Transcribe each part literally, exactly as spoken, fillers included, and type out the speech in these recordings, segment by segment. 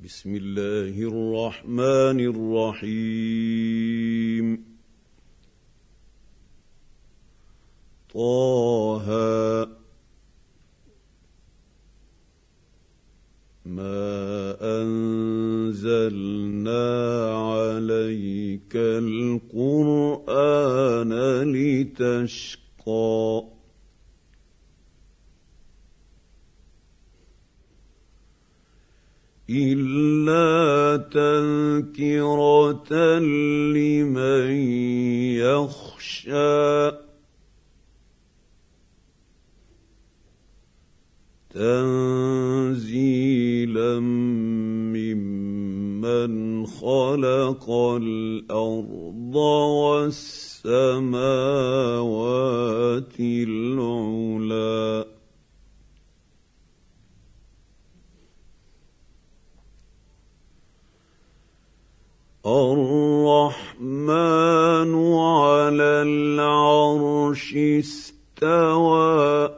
بسم الله الرحمن الرحيم طه ما أنزلنا عليك القرآن لتشقى إلا تذكرة لمن يخشى تنزيلا ممن خلق الأرض والسماوات العلى الرحمن على العرش استوى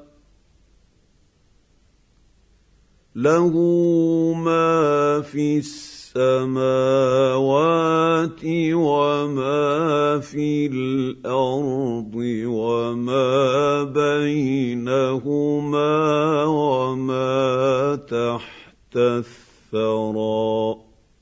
له ما في السماوات وما في الأرض وما بينهما وما تحت الثرى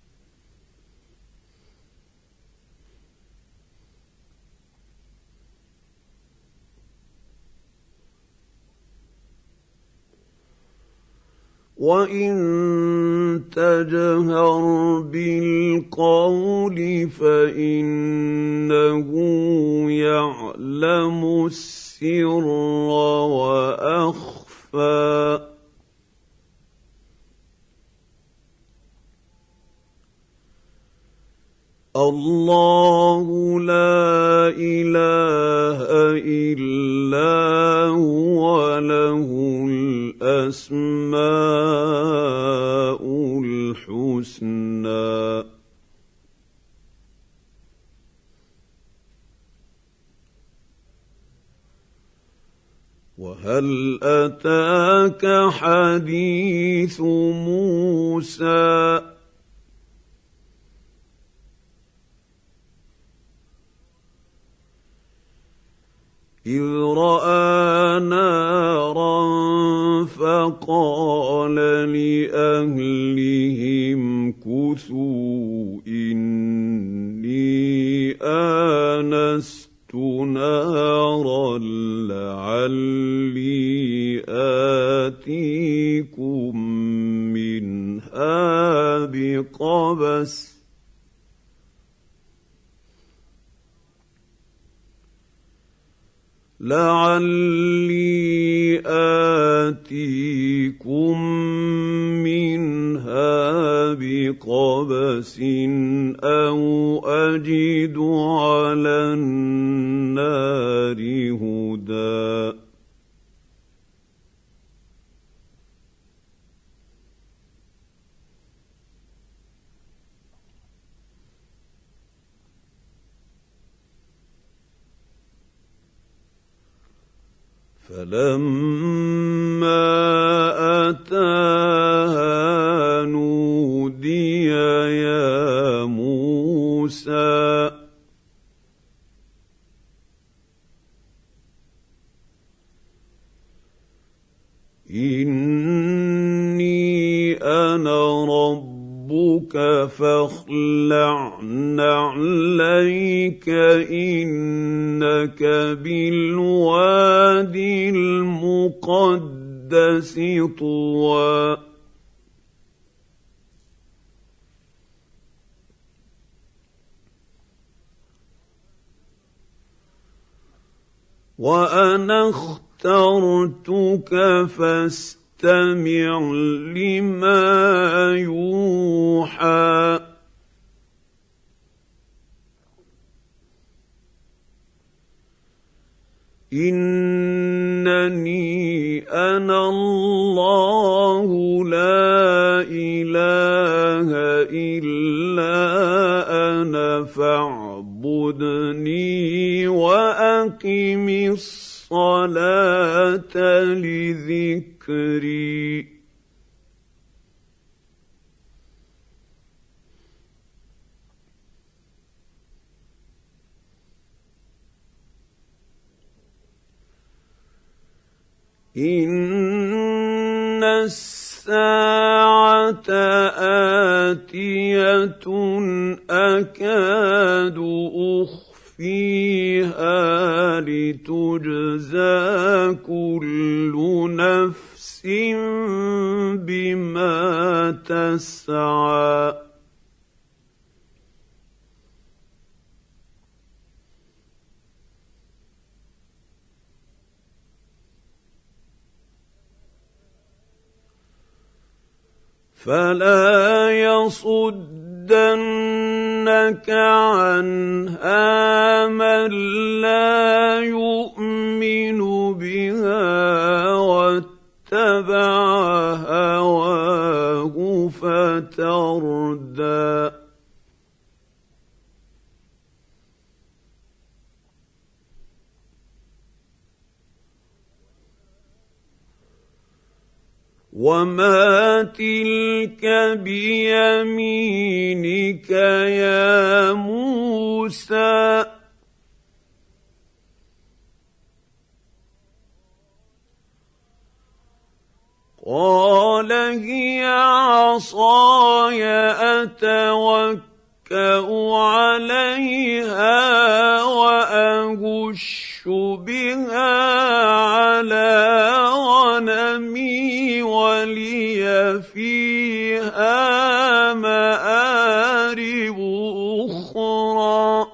وَإِن تَجْهَرْ بِالْقَوْلِ فَإِنَّهُ يَعْلَمُ السِّرَّ وَأَخْفَى الله لا إله إلا هو له الأسماء الحسنى وهل أتاك حديث موسى إذ رأى نارا فقال لأهلهم كثوا إني آنست نارا لعلي آتيكم منها بقبس لعلي آتيكم منها بقبس أو أجد على النار هدى فَلَمَّا أَتَاهَا نُودِيَ يَا مُوسَىٰ إِنِّي أَنَا رَبُّكَ فَاخْلَعْ نَعْلَيْكَ إِنَّكَ بِالْوَادِ الْمُقَدَّسِ طُوًى وَأَنَا اخْتَرْتُكَ فَاسْتَمِعْ لِمَا يُوحَىٰ إِنَّنِي أَنَا اللَّهُ لَا إِلَٰهَ إِلَّا أَنَا فَاعْبُدْنِي وَأَقِمِ الصَّلَاةَ لِذِكْرِي إن الساعة آتية أكاد أخفيها لتجزى كل نفس بما تسعى فلا يصدنك عنها من لا يؤمن بها واتبع هواه فتردى وما تلك بيمينك يا موسى قال هي عصاي أتوكأ عليها وأهش بها على غنمي ولي فيها مآرب أخرى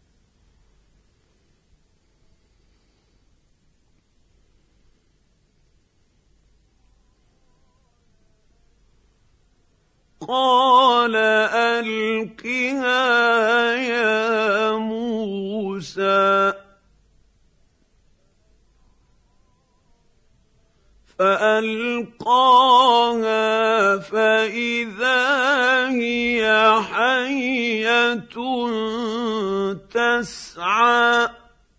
قال ألقها يا موسى فألقاها فإذا هي حية تسعى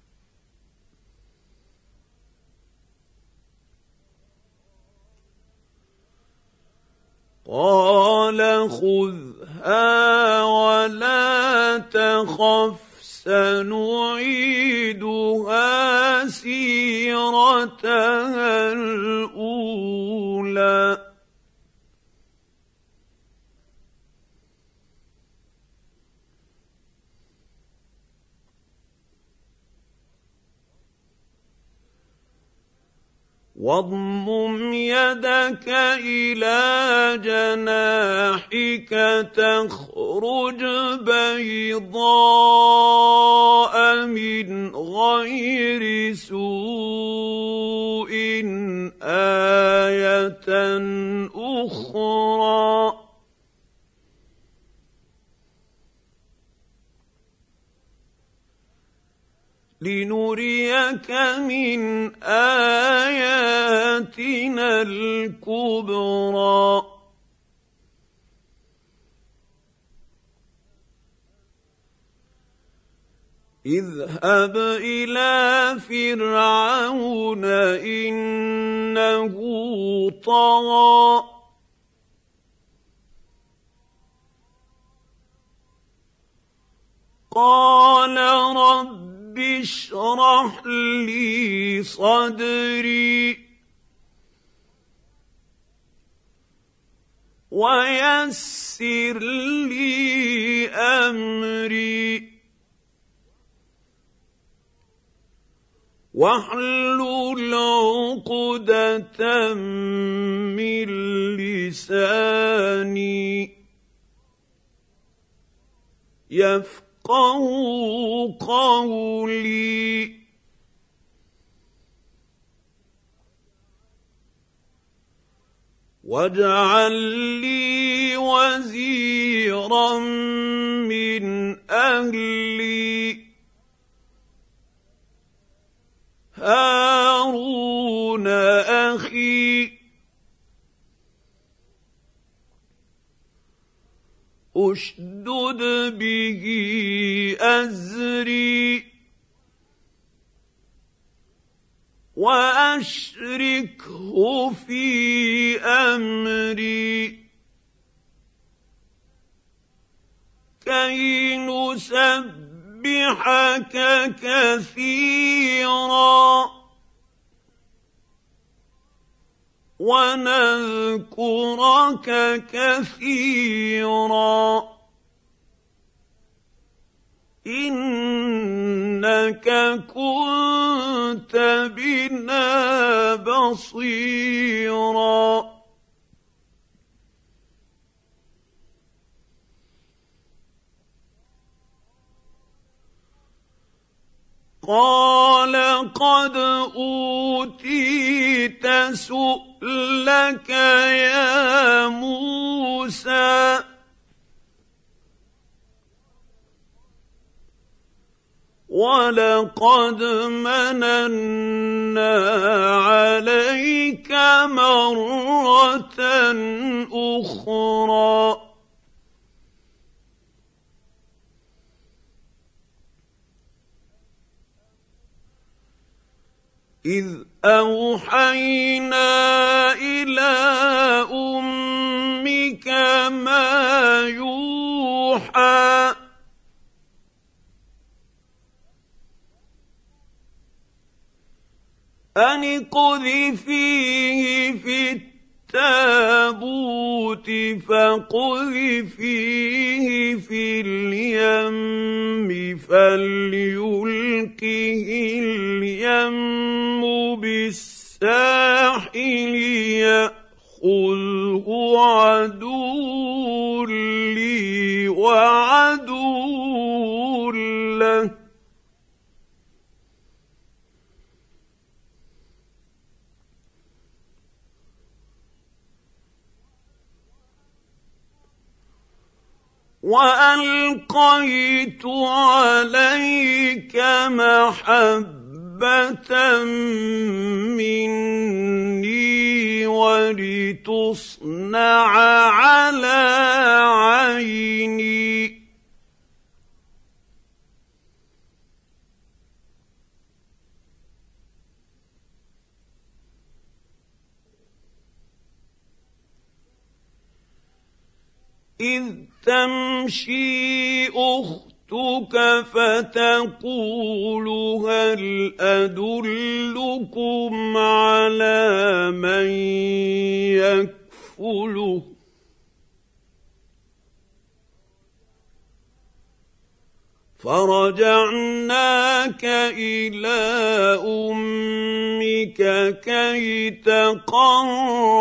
قال خذها ولا تخف سنعيدها سيرتها الأولى واضمم يدك إلى جناحك تخرج بيضاء من غير سوء آية أخرى لنريك من آياتنا الكبرى اذهب إلى فرعون إنه طغى قال رب اشرح لي صدري ويسر لي أمري واحلل عقدة من لساني يفقهوا قولي واجعل لي وزيرا من أهلي هارون أخي أشدد به أزري وأشركه في أمري كي نسبحك كثيرا ونذكرك كثيرا إنك كنت بنا بصيرا قال قد أوتيت سؤلك يا موسى ولقد مننا عليك مرة أخرى إذ أوحينا إلى أمك ما يوحى أن اقذفيه في التابوت فاقذفيه في اليم فليلقه اليم بالساحل يأخذه عدو لي وعدو له وألقيت عليك محبة مني ولتصنع على عيني إذ تمشي أختك فتقول هل أدلكم على من يكفله فرجعناك إلى أمك كي تقر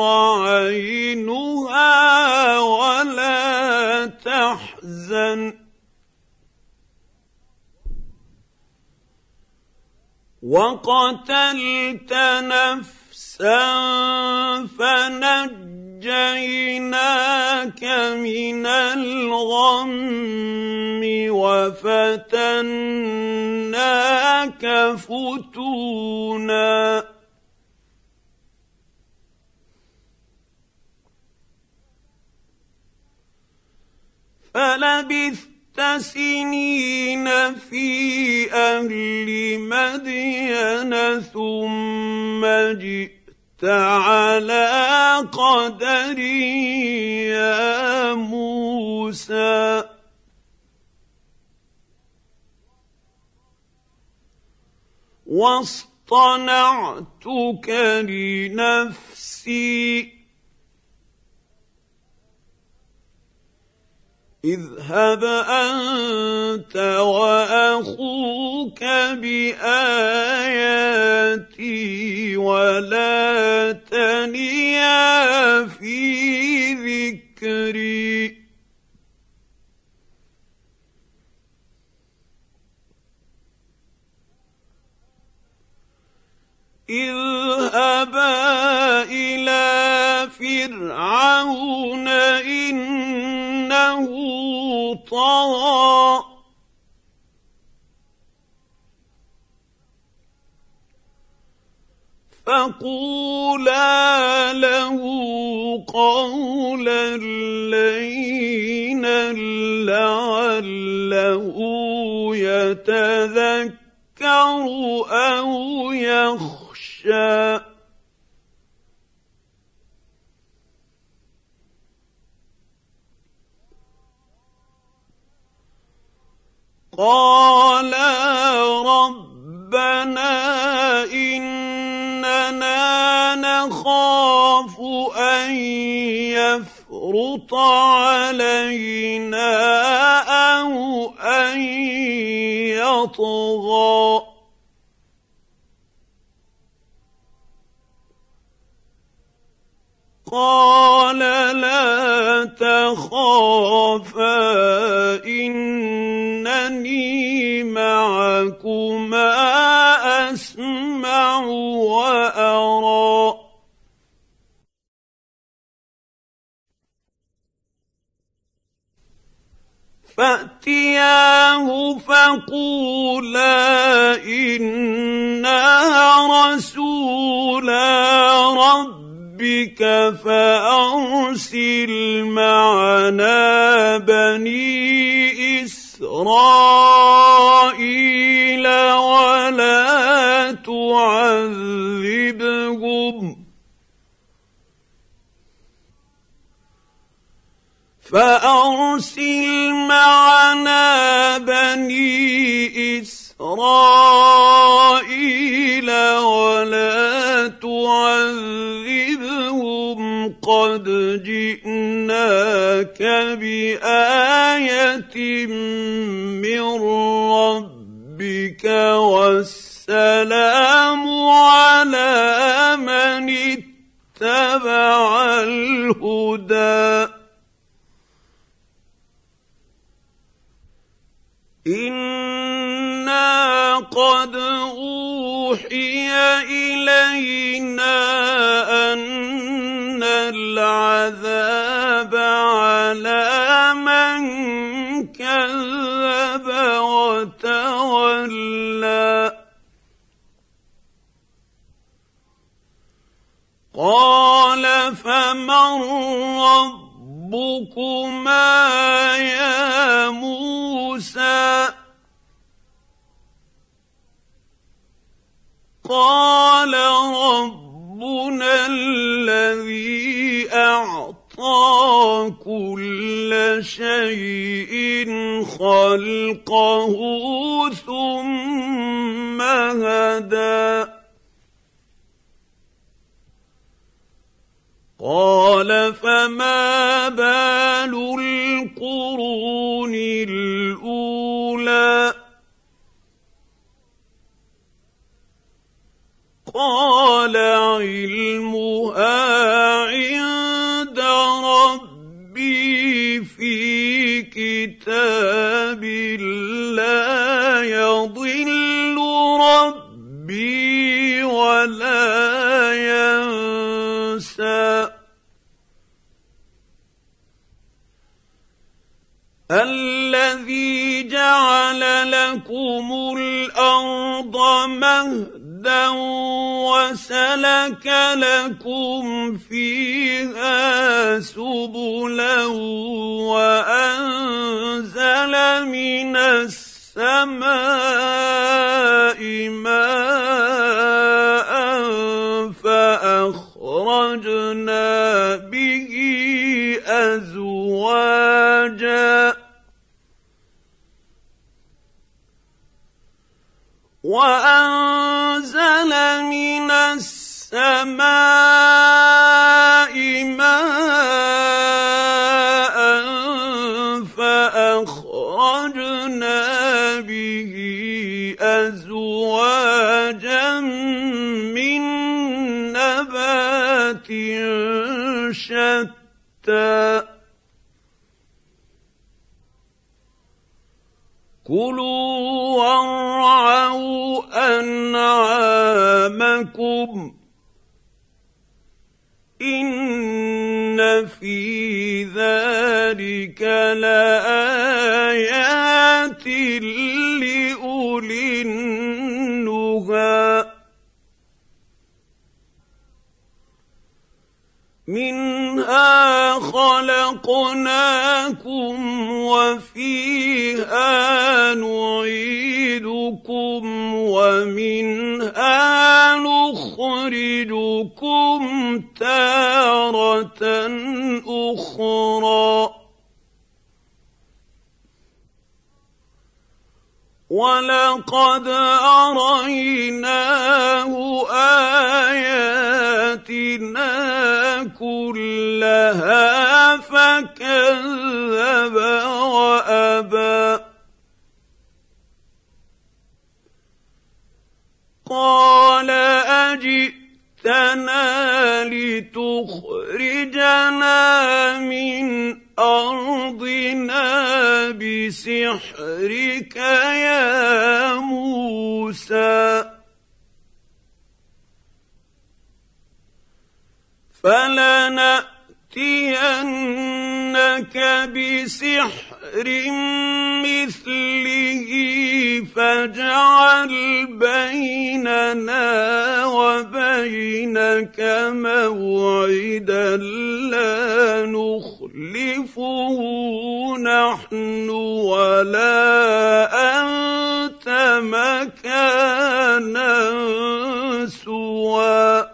عينها ولا تحزن وقتلت نفسا فنجيناك من الغم وفتناك فتونا فلبثت سنين في أهل مدين ثم جئت على قدر يا موسى واصطنعتك لنفسي اذهب أنت وأخوك بآياتي ولا تنيا في ذكري اذهبا إلى فرعون إنه طغى فقولا له قولا لينا لعله يتذكر أو يخشى قالا ربنا إننا نخاف أن يفرط علينا أو أن يطغى قال لا تخافا إنني معكما أسمع وأرى فأتياه فقولا إنا رسولا ربك فأرسل معنا بني إسرائيل ولا تعذبهم فأرسل معنا بني إسرائيل ولا تعذبهم قد جئناك بآية من ربك والسلام على من اتبع الهدى إنا قد أوحي إلينا أن العذاب على من كذب وتولى قال فمن ربكما يا موسى قال ربنا الذي أعطى كل شيء خلقه ثم هدى قال فما بال القرون الأولى قال علمها عند ربي في كتاب لا يضل ربي ولا ينسى الذي جعل لكم الأرض مهدا وسلك لكم فيها سبلا وأنزل من السماء ماء فأخرجنا به أزواجا وأنزل من السماء ماء فأخرجنا به أزواجا من نبات شتى كلوا وارعوا أنعامكم إن في ذلك لآيات لأولي النهى منها خلقناكم وفيها نعيدكم ومنها نخرجكم تارة أخرى ولقد أريناه آياتنا كلها فكذب وأبى قال أجئتنا لتخرجنا من أرضنا بسحرك يا موسى فلنأتينك بسحر مثله فاجعل بيننا وبينك موعدا لا نخلفه نحن ولا أنت مكانا سوى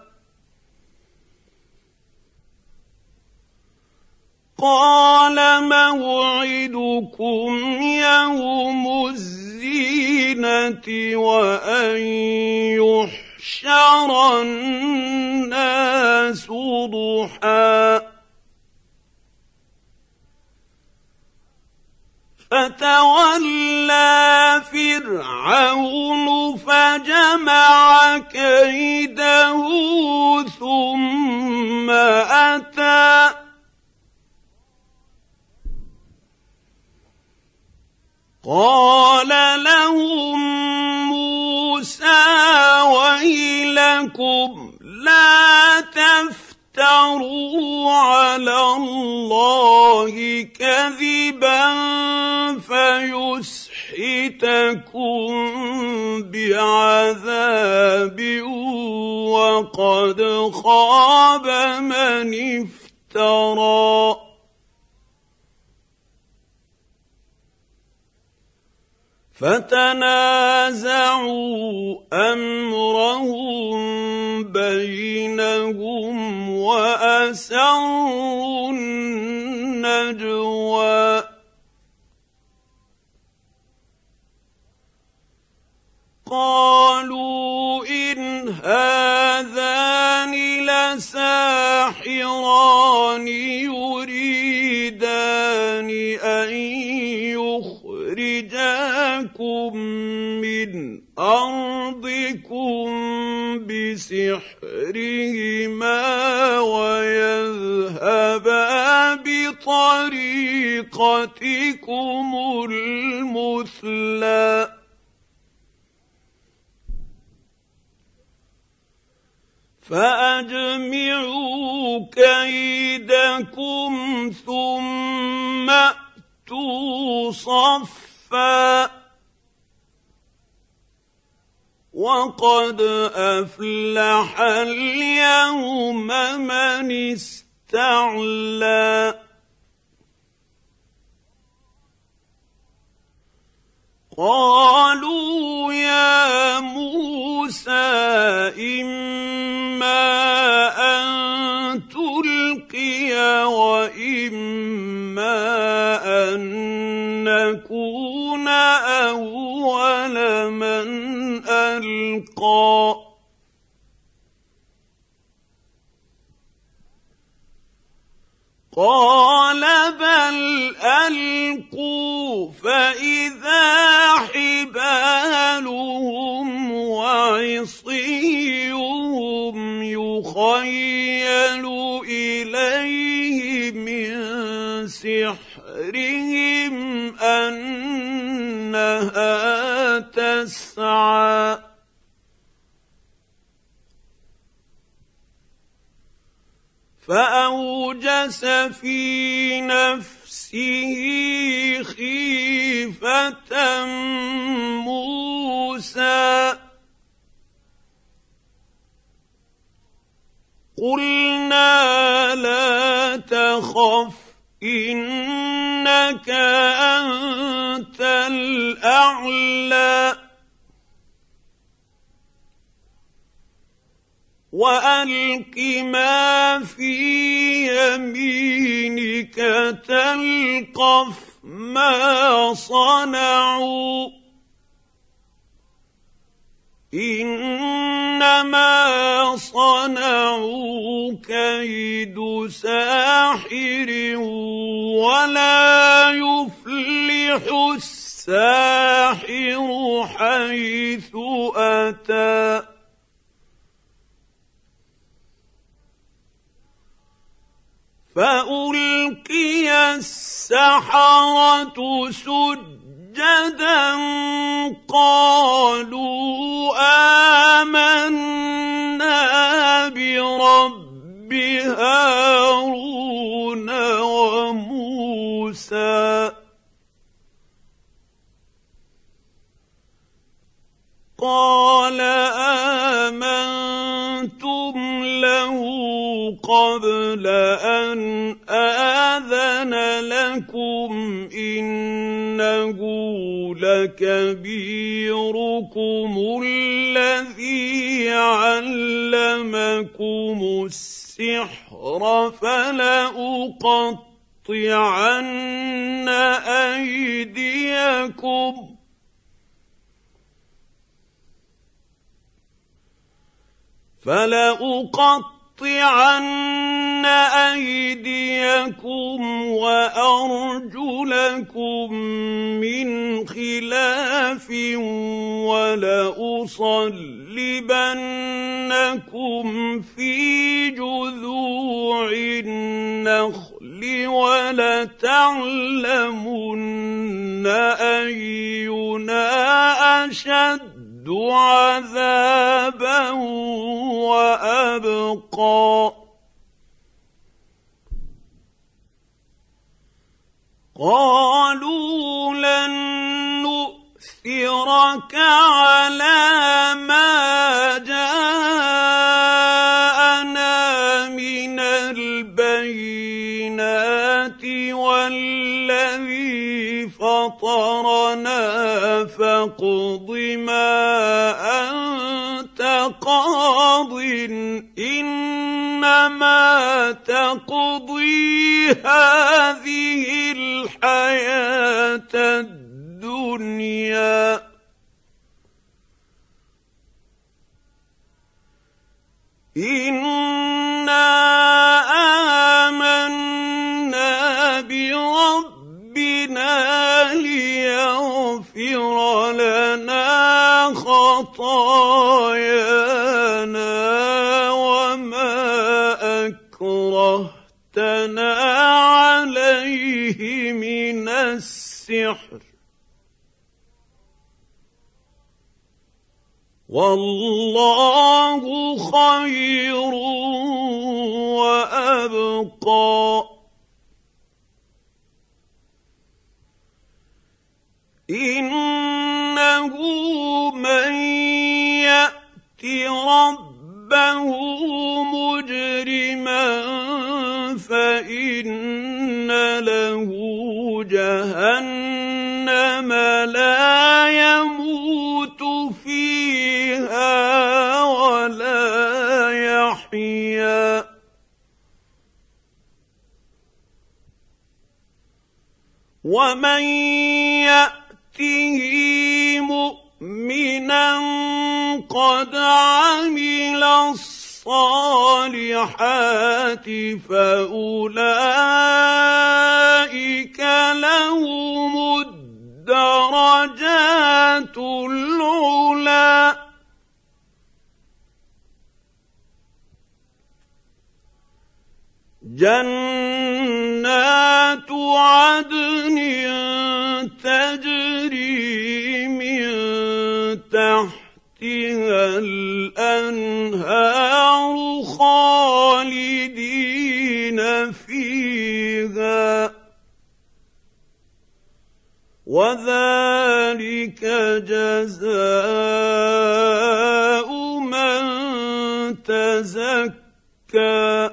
قال موعدكم يوم الزينة وأن يحشر الناس ضحى فتولى فرعون فجمع كيده ثم أتى قال لهم موسى ويلكم لا تفتروا على الله كذبا فيسحتكم بعذاب وقد خاب من افترى فتنازعوا أمرهم بينهم وأسروا النجوى قالوا إن هذان لساحران يريدان أن يخرجاكم من أرضكم بسحرهما ويذهبا بطريقتكم المثلى فأجمعوا كيدكم ثم أتوا صفا وقد أفلح اليوم من استعلى قالوا يا موسى إما أن تلقي وإما أن نكون أول من ألقى قال بل ألقوا فإذا حبالهم وعصيهم يخيل إليه من سحرهم أنها تسعى فأوجس في نفسه خيفة موسى قلنا لا تخف إنك أنت الأعلى وألق ما في يمينك تلقف ما صنعوا إنما صنعوا كيد ساحر ولا يفلح الساحر حيث أتى فألقي السحرة سجدا قالوا آمنا برب هارون وموسى قال آمنتم له قبل أن آذن لكم إنه لكبيركم الذي علمكم السحر فلأقطعن أيديكم فلأقطعن أيديكم وأرجلكم من خلاف ولأصلبنكم في جذوع النخل ولتعلمن أينا أشد عذابا وأبقى قالوا لن نؤثرك على ما جاءنا من البينات والذي فطرنا فاقض ما أنت قاض إنما تقضي هذه الحياة الدنيا إنا آمنا بربنا ليغفر لنا خطايانا وما أكرهتنا عليه من السحر والله خير وأبقى إنه من يأت ربه مجرما فإن له جهنم لا يموت فيها ولا يحيا ومن يأته مؤمنا قد عمل الصالحات فأولئك لهم الدرجات العلى جنات عدن تجري من تحتها الأنهار خالدين فيها وذلك جزاء من تزكى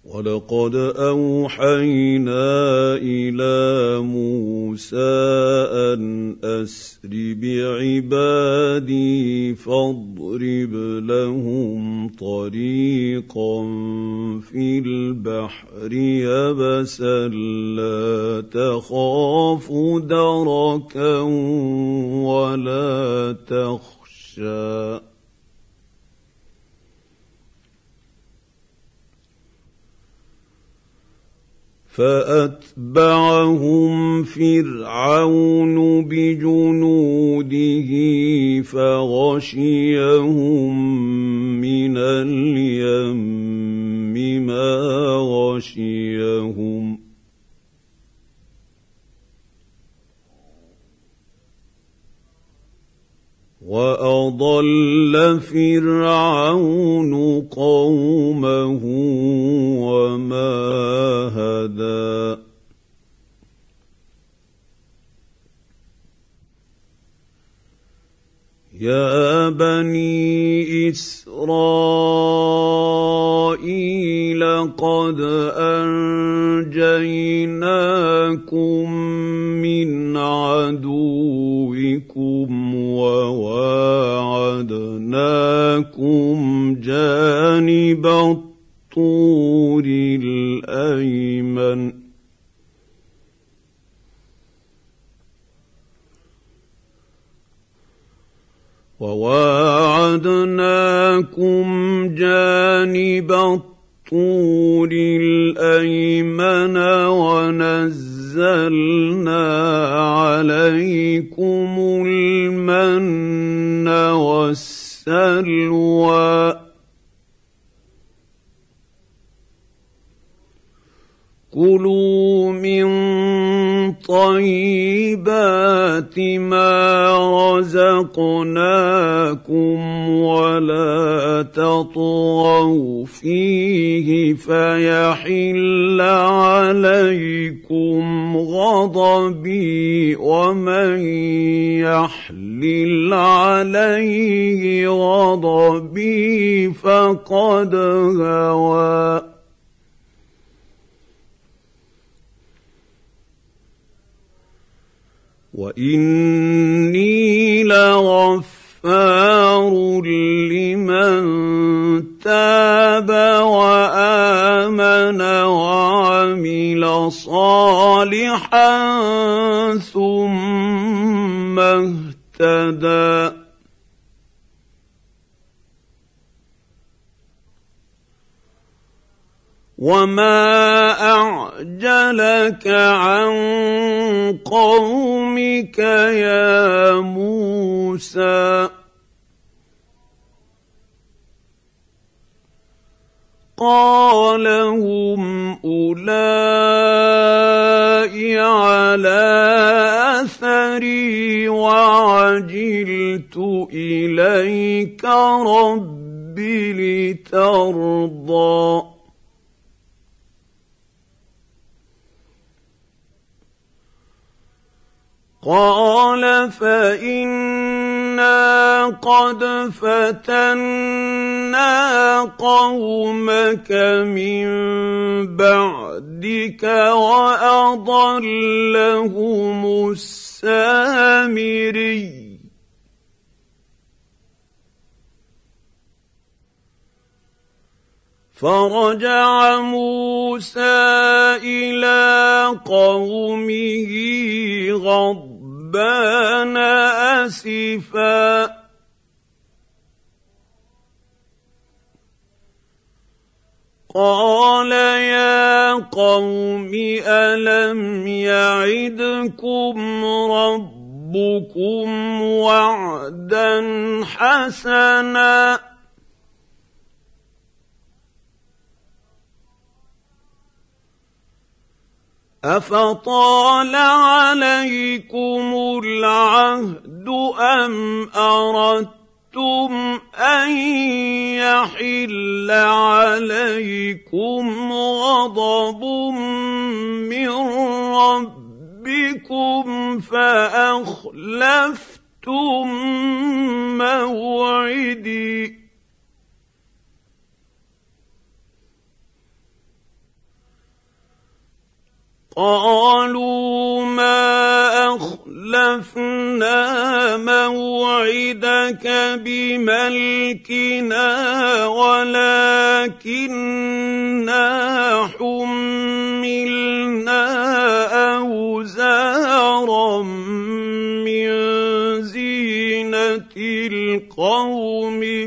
وَلَقَدْ أَوْحَيْنَا إِلَىٰ مُوسَىٰ أَنْ أَسْرِ بِعِبَادِي فَاضْرِبْ لَهُمْ طَرِيقًا فِي الْبَحْرِ يَبَسًا لَّا تَخَافُ دَرَكًا وَلَا تَخْشَىٰ فَأَتْبَعَهُمْ فِرْعَوْنُ بِجُنُودِهِ فَغَشِيَهُم مِّنَ الْيَمِّ مَا غَشِيَهُمْ وَأَضَلَّ فِرْعَوْنُ قَوْمَهُ وَمَا هَدَىٰ يَا بَنِي إِسْرَائِيلَ قَدْ أَنجَيْنَاكُم مِّنْ عَدُوِّكُمْ وَوَاعَدْنَاكُمْ جَانِبَ الطُّورِ الْأَيْمَنَ وَوَاعَدْنَاكُمْ جَانِبَ الطُّورِ الْأَيْمَنَ وَنَزَّلْنَا عَلَيْكُمُ الْمَنَّ وَالسَّلْوَىٰ كُلُوا مِن طَيِّبَاتِ مَا رَزَقْنَاكُمْ وَلَا تَطْغَوْا فِيهِ فَيَحِلَّ عَلَيْكُمْ غَضَبِي وَمَن يَحْلِلْ عَلَيْهِ غَضَبِي فَقَدْ هَوَىٰ وَإِنِّي لَغَفَّارٌ لِّمَن تَابَ وَآمَنَ وَعَمِلَ صَالِحًا ثُمَّ اهْتَدَىٰ وَمَا أَعْجَلَكَ عَن قَوْمِكَ يَا مُوسَىٰ قَالَ هُمْ أُولَاءِ عَلَىٰ أَثَرِي وَعَجِلْتُ إِلَيْكَ رَبِّ لِتَرْضَىٰ قَالَ فَإِنَّا قَدْ فَتَنَّا قَوْمَكَ مِن بَعْدِكَ وَأَضَلَّهُمُ السَّامِرِيُّ فَرَجَعَ مُوسَىٰ إِلَىٰ قَوْمِهِ غَضْبَانَ أَسِفًا قَالَ يَا قَوْمِ أَلَمْ يَعِدْكُمْ رَبُّكُمْ وَعْدًا حَسَنًا أَفَطَالَ عَلَيْكُمُ الْعَهْدُ أَمْ أَرَدتُّمْ أَن يَحِلَّ عَلَيْكُمْ غَضَبٌ مِّن رَّبِّكُمْ فَأَخْلَفْتُم مَّوْعِدِي قالوا ما أخلفنا موعدك بملكنا ولكننا حملنا أوزارا من زينة القوم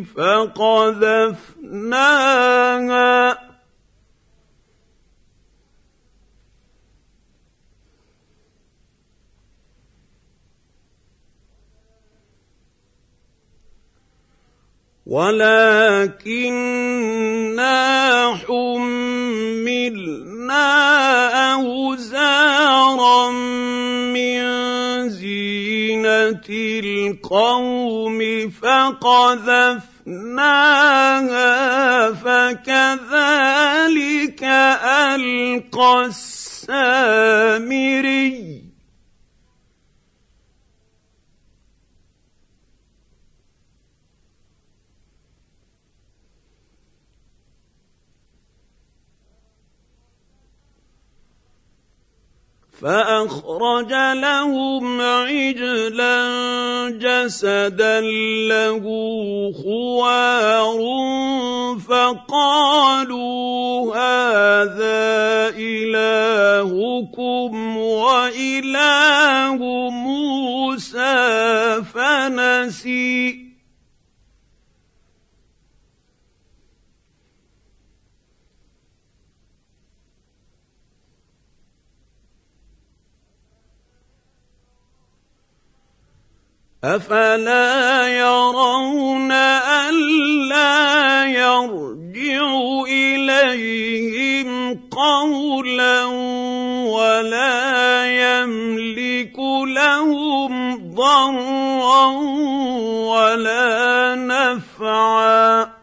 فقذفناها ولكننا حملنا أوزارا من زينة القوم فقذفناها فكذلك ألقى السامري فأخرج لهم عجلا جسدا له خوار فقالوا هذا إلهكم وإله موسى فنسي أفلا يرون ألا يرجع إليهم قولا ولا يملك لهم ضرا ولا نفعا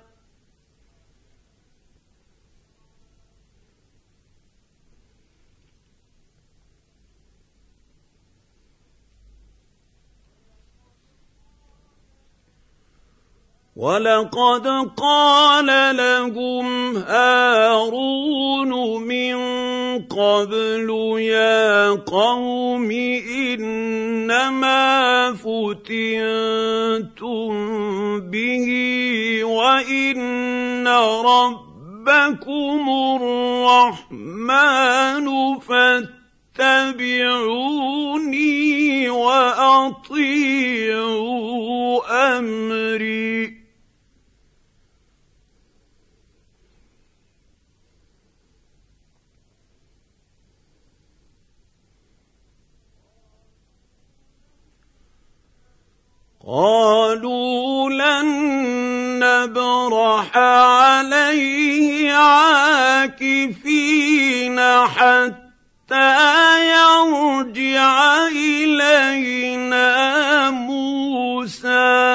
ولقد قال لهم هارون من قبل يا قوم إنما فتنتم به وإن ربكم الرحمن فاتبعوني وأطيعوا أمري قالوا لن نبرح عليه عاكفين حتى يرجع إلينا موسى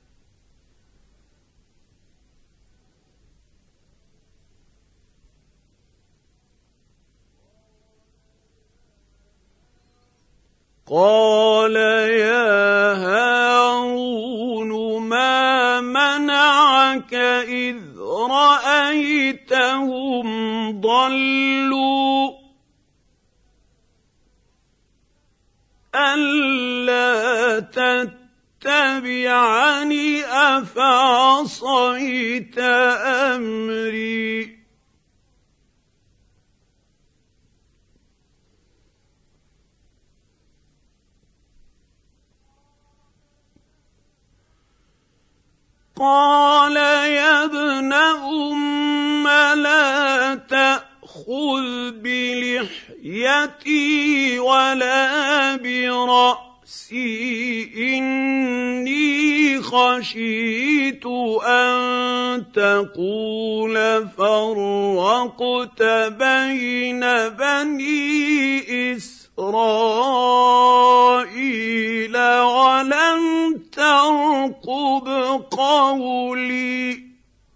قال يا هارون ما منعك إذ رأيتهم ضلوا ألا تتبعني أفعصيت أمري قال يا ابن أم لا تأخذ بلحيتي ولا برأسي إني خشيت أن تقول فرقت بين بني إسرائيل ولم ترقب قولي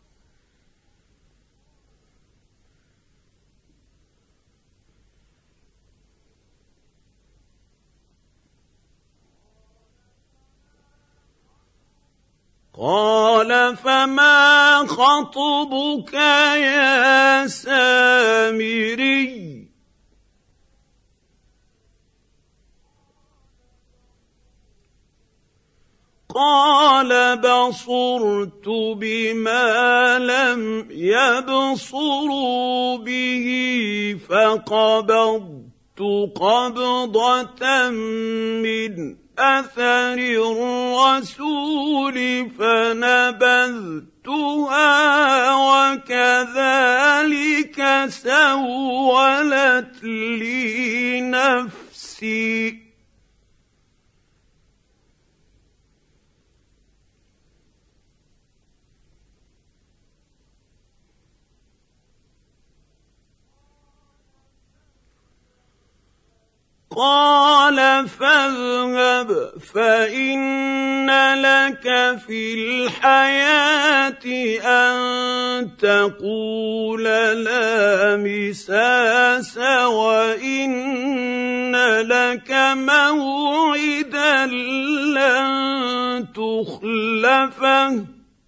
قال فما خطبك يا سامري قال بصرت بما لم يبصروا به فقبضت قبضة من أثر الرسول فنبذتها وكذلك سولت لي نفسي. قال فاذهب فإن لك في الحياة أن تقول لا مساس وإن لك موعدا لن تخلفه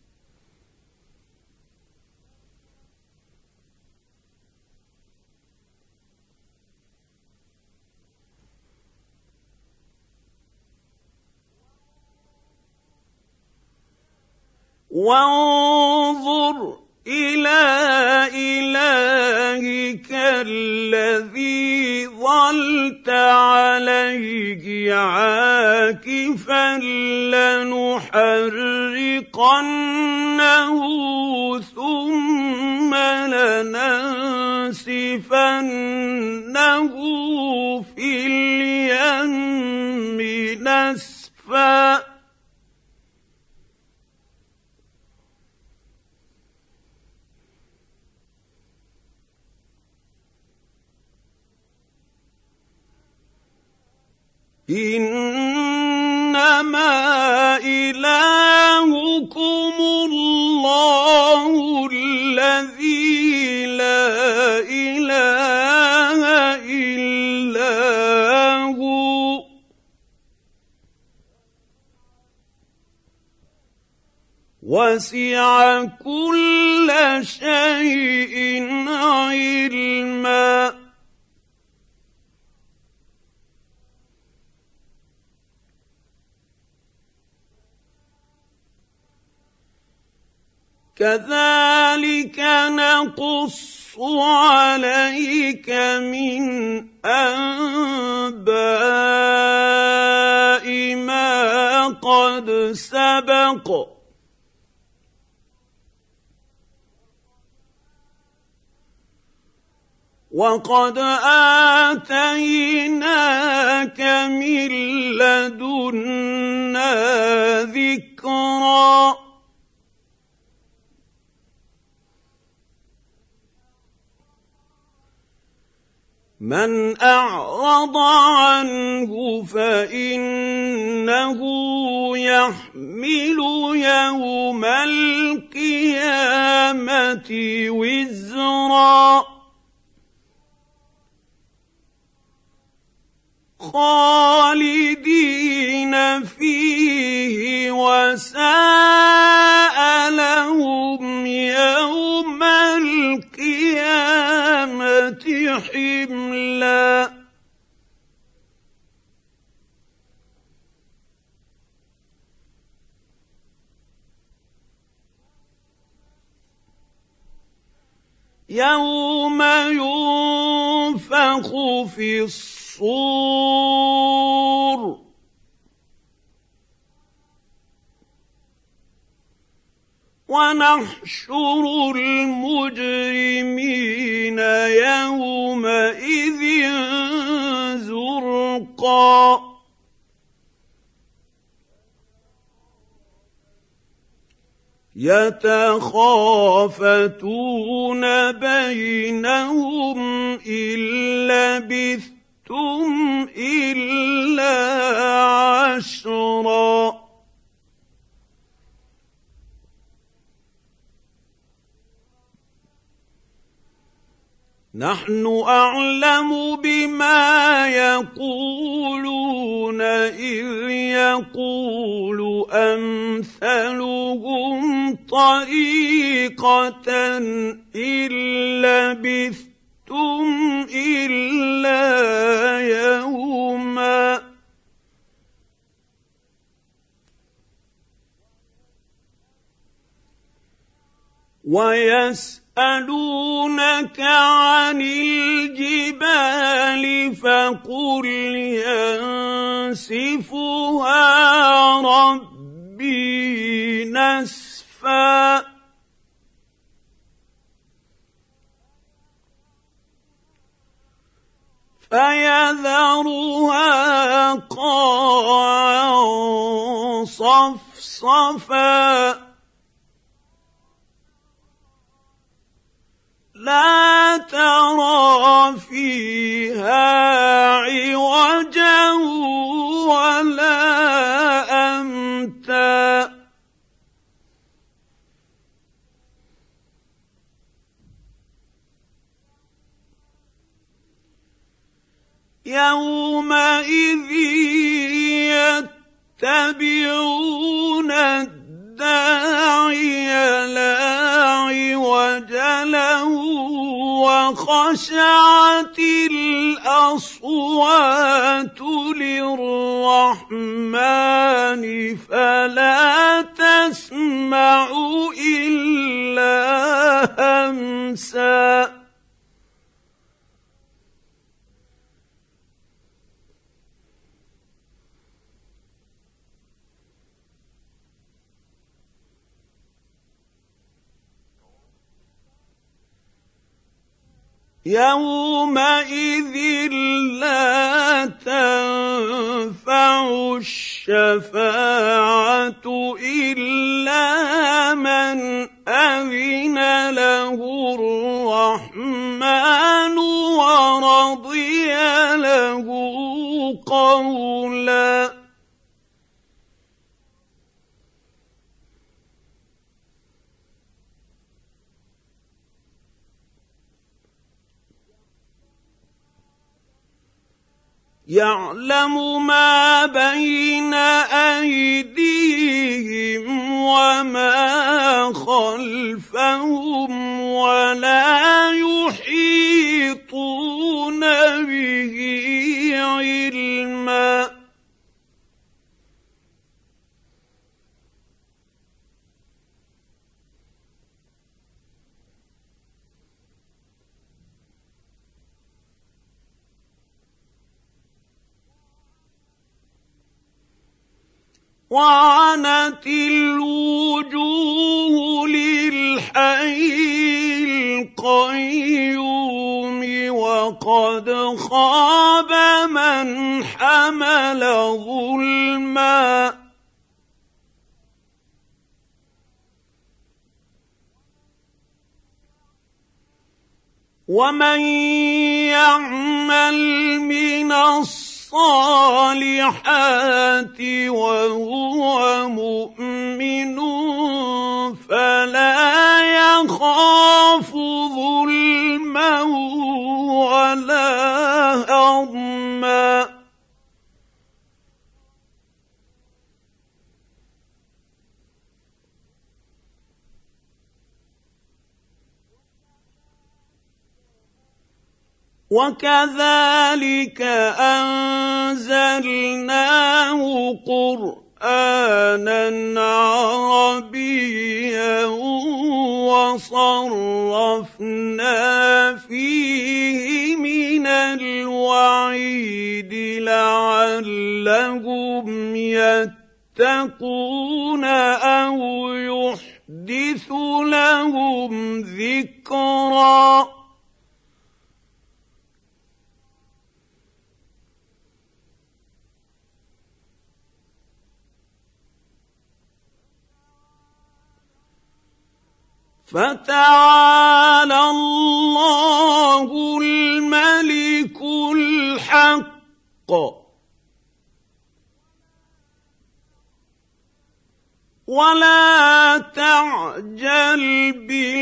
وانظر إلى إلهك الذي ظلت عليه عاكفا لنحرقنه ثم لننسفنه في اليم نسفا. إنما إلهكم الله الذي لا إله إلا هو وسع كل شيء علما. كذلك نقص عليك من أنباء ما قد سبق وقد آتيناك من لدنا ذكرا. من أعرض عنه فإنه يحمل يوم القيامة وزرا خالدين فيه وساء لهم يوم القيامة حملا. يوم ينفخ في الصور ونحشر المجرمين يومئذ زرقا يتخافتون بينهم إن لبثتم إلا عشرا نحن أعلم بما يقولون إذ يقول أمثلهم طريقة إن لبثتم إلا يوما ويسألونك عن الجبال فقل ينسفها ربي نسفا فيذرها قاعا صفصفا لا ترى فيها عوجا ولا أمتا يومئذ يتبعون الداعي لا عوج له وخشعت الأصوات للرحمن فلا تسمع إلا همسا يومئذ لا تنفع الشفاعة إلا من أذن له الرحمن ورضي له قولا يعلم ما بين أيديهم وما خلفهم ولا يحيطون به علما وعنت الوجوه للحي القيوم وقد خاب من حمل ظلما ومن يعمل من الصالحات وهو مؤمن فلا يخاف ظلما ولا هضما وكذلك أنزلناه قرآنا عربيا وصرفنا فيه من الوعيد لعلهم يتقون أو يحدث لهم ذكرا فتعالى الله الملك الحق ولا تعجل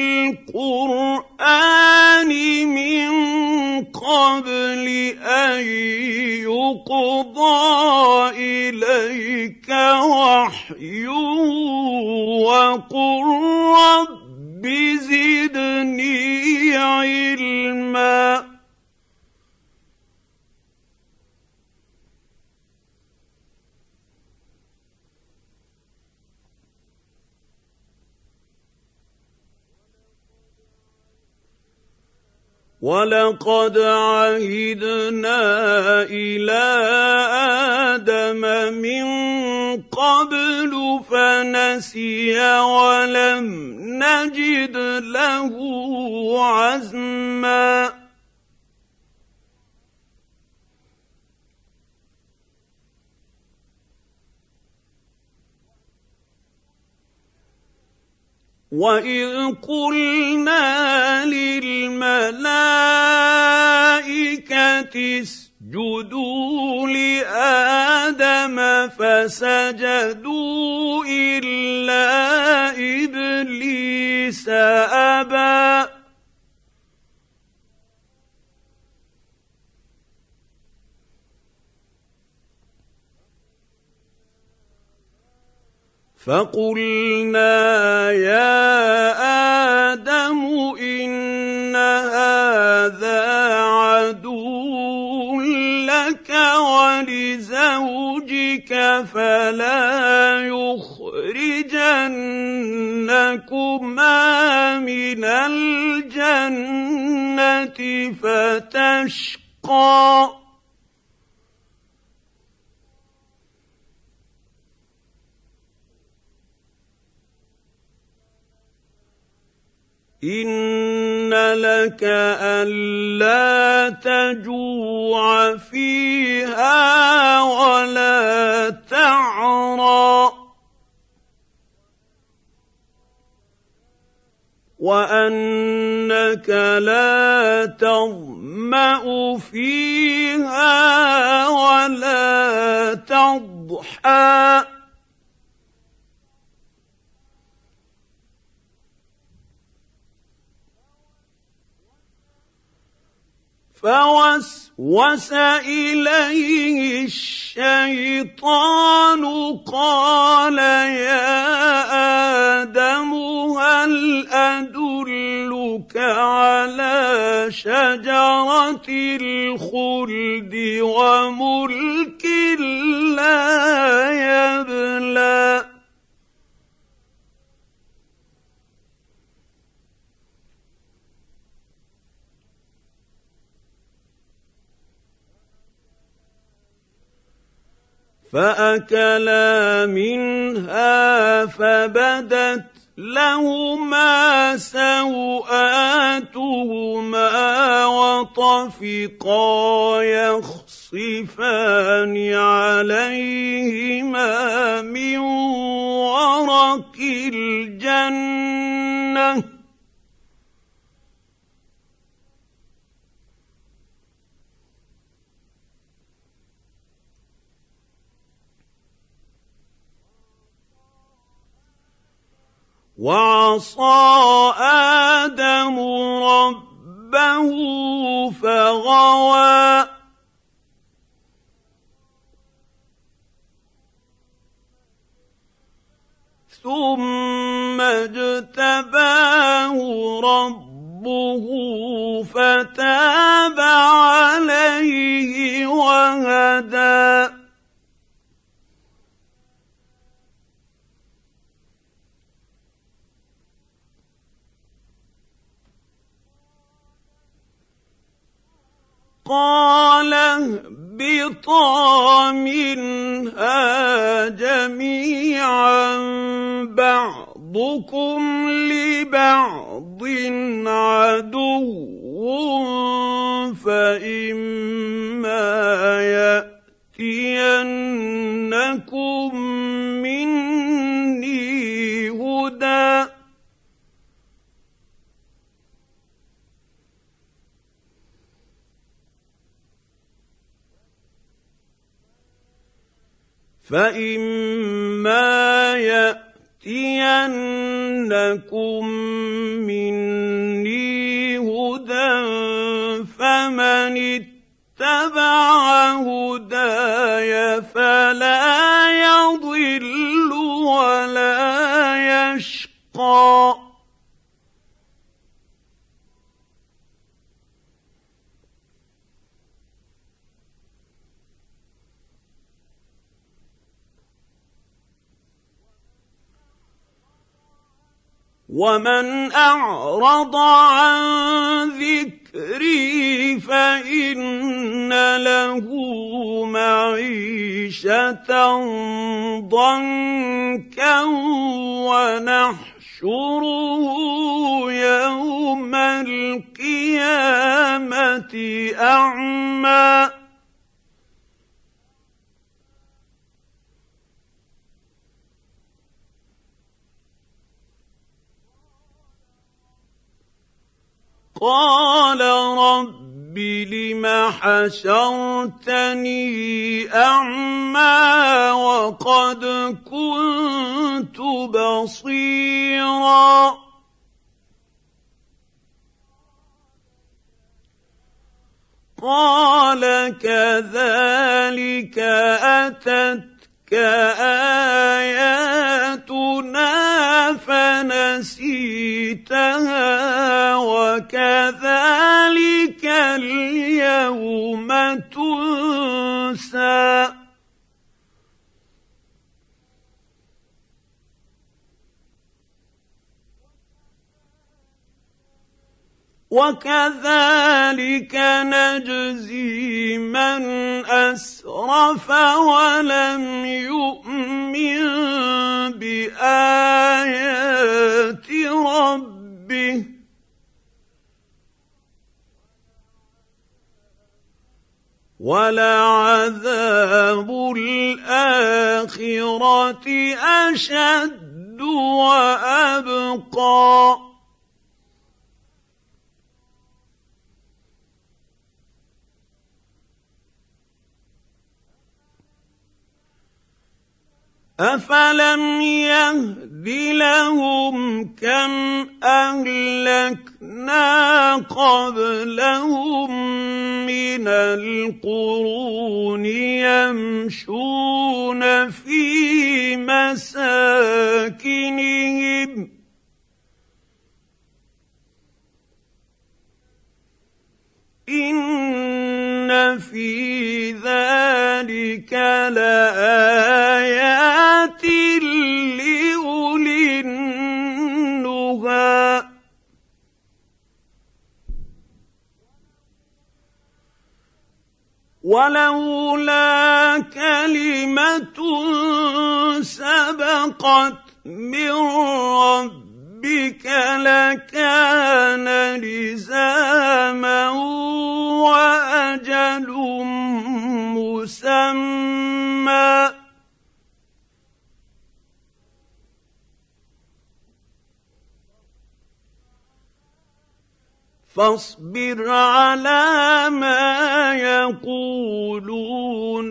بالقرآن من قبل أن يقضى إليك وحيه وقل رب زدني علما وَلَقَدْ عَهِدْنَا إِلَىٰ آدَمَ مِن قَبْلُ فَنَسِيَ وَلَمْ نَجِدْ لَهُ عَزْمًا وَإِذْ قُلْنَا لِلْمَلَائِكَةِ اسْجُدُوا لِآدَمَ فَسَجَدُوا إِلَّا إِبْلِيسَ أَبَىٰ فَقُلْنَا يَا آدَمُ إِنَّ هَٰذَا عَدُوٌّ لَّكَ وَلِزَوْجِكَ فَلَا يُخْرِجَنَّكُمَا مِنَ الْجَنَّةِ فَتَشْقَىٰ إِنَّ لَكَ أَلَّا تَجُوعَ فِيهَا وَلَا تَعْرَىٰ وَأَنَّكَ لَا تَظْمَأُ فِيهَا وَلَا تَضْحَىٰ فَوَسْوَسَ إِلَيْهِ الشَّيْطَانُ قَالَ يَا آدَمُ هَلْ أَدُلُّكَ عَلَىٰ شَجَرَةِ الْخُلْدِ وَمُلْكٍ لَّا يَبْلَىٰ فَأَكَلَا مِنْهَا فَبَدَتْ لَهُمَا سَوْآتُهُمَا وَطَفِقَا يَخْصِفَانِ عَلَيْهِمَا مِن وَرَقِ الْجَنَّةِ وَعَصَىٰ آدَمُ رَبَّهُ فَغَوَىٰ ثُمَّ اجْتَبَاهُ رَبُّهُ فَتَابَ عَلَيْهِ وَهَدَىٰ قَالَ اهْبِطَا مِنْهَا جَمِيعًا بَعْضُكُمْ لِبَعْضٍ عَدُوٌّ فَإِمَّا يَأْتِيَنَّكُم مِّنِّي هُدًى فَإِمَّا يَأْتِيَنَّكُم مِّنِّي هُدًى فَمَنِ اتَّبَعَ هُدَايَ فَلَا يَضِلُّ وَلَا يَشْقَىٰ وَمَنْ أَعْرَضَ عَن ذِكْرِي ذكري فإن له معيشة ضنكا ونحشره يوم القيامة أعمى قال رب لم حشرتني أعمى وقد كنت بصيرا قال كذلك أتتك آياتنا فنسيتها وكذلك اليوم تنسى وكذلك نجزي من أسرف ولم يؤمن بآيات ربه ولعذاب الآخرة أشد وأبقى أفلم يهد لهم كم أهلكنا قبلهم من القرون يمشون في مساكنهم إن في ذلك لآيات لأولي النهى ولولا كلمة سبقت من ربك لكان لزاما وأجل مسمى فاصبر على ما يقولون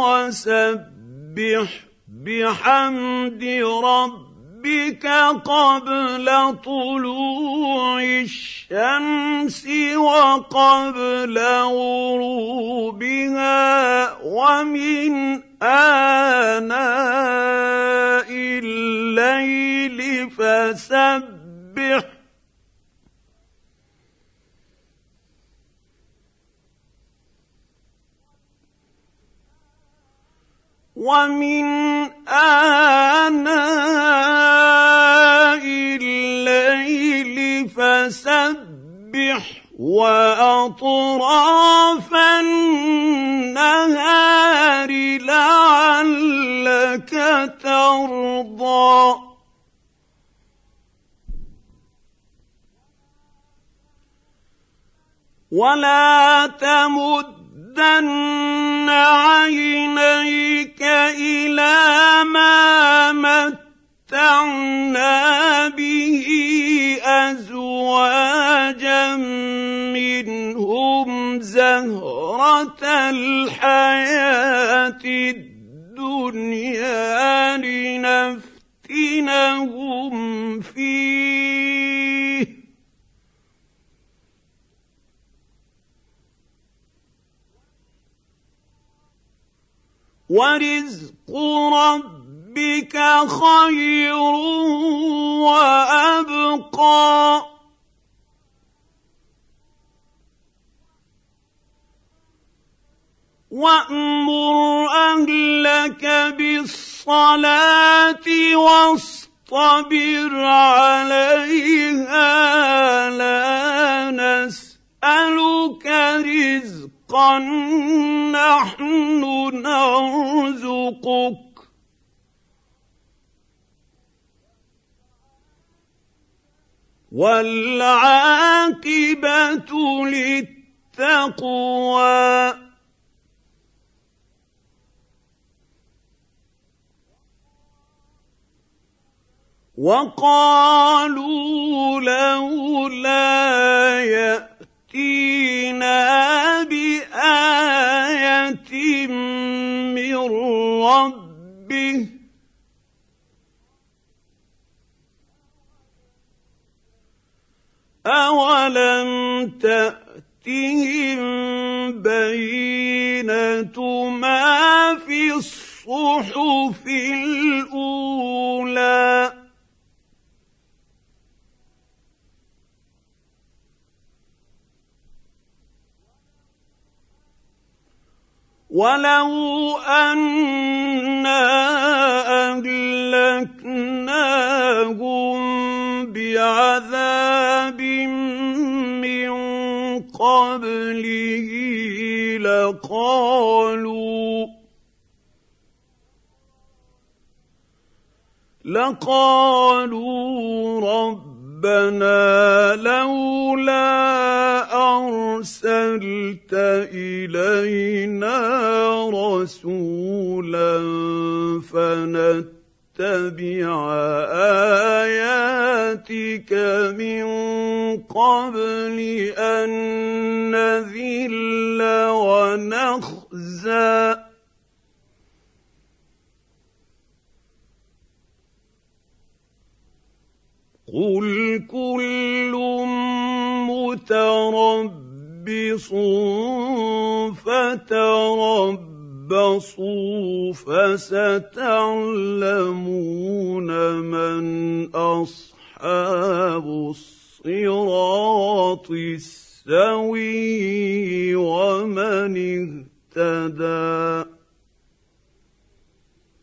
وسبح بحمد ربك قبل طلوع الشمس وقبل غروبها ومن آناء الليل فسبح ومن آناء الليل فسبح وأطراف النهار لعلك ترضى ولا تمد مدن عينيك إلى ما متعنا به أزواجا منهم زهرة الحياة الدنيا لنفتنهم فيه ورزق ربك خير وأبقى وأمر أهلك بالصلاة واصطبر عليها لا نسألك نسألك رزقا نحن نرزقك والعاقبة للتقوى وقالوا لولا يأتينا بآية من ربه أولم تأتهم بينة ما في الصحف الأولى ولو أنا أهلكناهم بعذاب من قبله لقالوا لقالوا ربنا لولا أرسلت إلينا رسولا فنتبع آياتك من قبل أن نذل ونخزى قل كل متربص فتربصوا فستعلمون من أصحاب الصراط السوي